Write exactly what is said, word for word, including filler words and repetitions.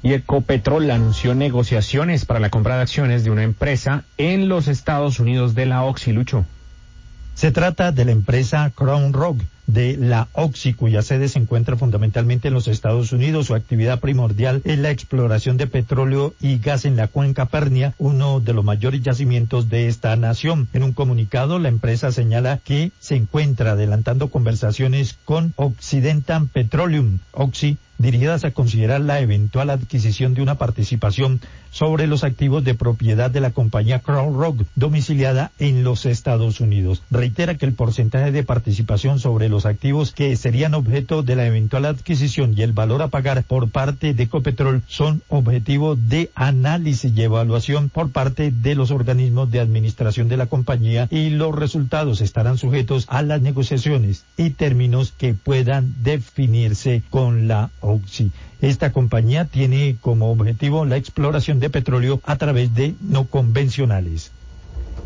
Y Ecopetrol anunció negociaciones para la compra de acciones de una empresa en los Estados Unidos de la Oxy, Lucho. Se trata de la empresa Crown Rock de la Oxy, cuya sede se encuentra fundamentalmente en los Estados Unidos. Su actividad primordial es la exploración de petróleo y gas en la cuenca Pernia, uno de los mayores yacimientos de esta nación. En un comunicado, la empresa señala que se encuentra adelantando conversaciones con Occidental Petroleum, Oxy, dirigidas a considerar la eventual adquisición de una participación sobre los activos de propiedad de la compañía Crown Rock, domiciliada en los Estados Unidos. Reitera que el porcentaje de participación sobre los activos que serían objeto de la eventual adquisición y el valor a pagar por parte de Ecopetrol son objetivo de análisis y evaluación por parte de los organismos de administración de la compañía, y los resultados estarán sujetos a las negociaciones y términos que puedan definirse con la Oxy. Esta compañía tiene como objetivo la exploración de petróleo a través de no convencionales.